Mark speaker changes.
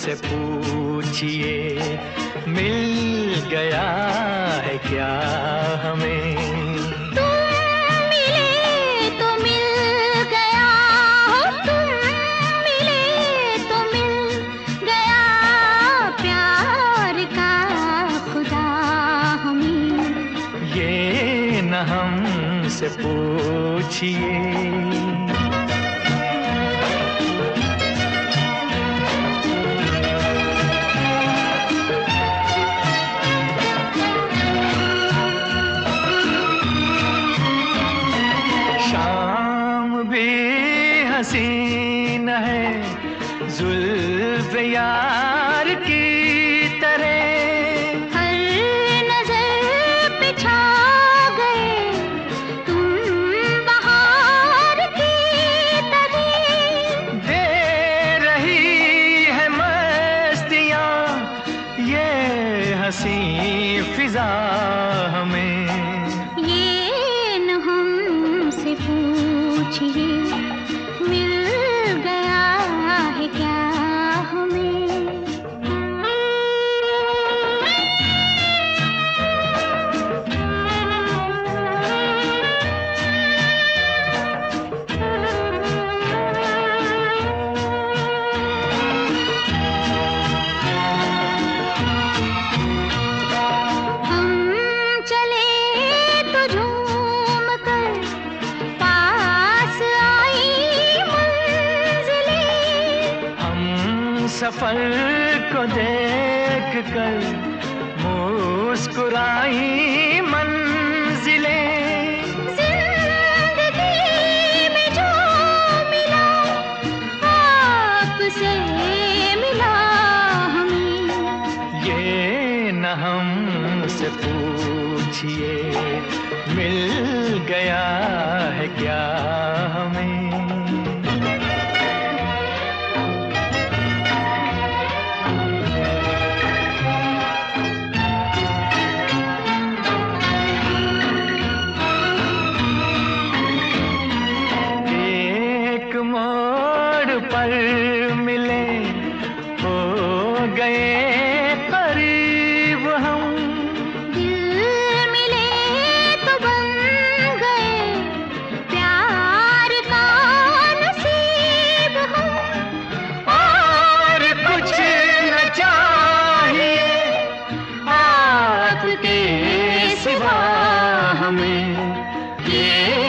Speaker 1: हमसे पूछिए, मिल गया है क्या हमें?
Speaker 2: तुम मिले तो मिल गया, तुम मिले तो मिल गया प्यार का खुदा हमें।
Speaker 1: ये न हमसे पूछिए। हसीन है जुल्फ़ यार की तरह,
Speaker 2: हर नजर पे छा गए तुम बहार की तरह।
Speaker 1: दे रही है मस्तियाँ ये हसी फिजा हमें।
Speaker 2: ये न हमसे पूछिए, मिल गया है क्या हमें? हम चले तो झूम कर, पास आई मंजिलें।
Speaker 1: हम सफर को देख कर मुस्कुराई मंजिलें।
Speaker 2: जिंदगी में जो मिला आपसे मिला हमें।
Speaker 1: ये न हमसे पूछिए, मिल गया है क्या हमें? मोड़ पर मिले हो गए करीब हम,
Speaker 2: दिल मिले तो बन गए प्यार का नसीब हम।
Speaker 1: और कुछ न चाहिए आपके सिवा हमें, ये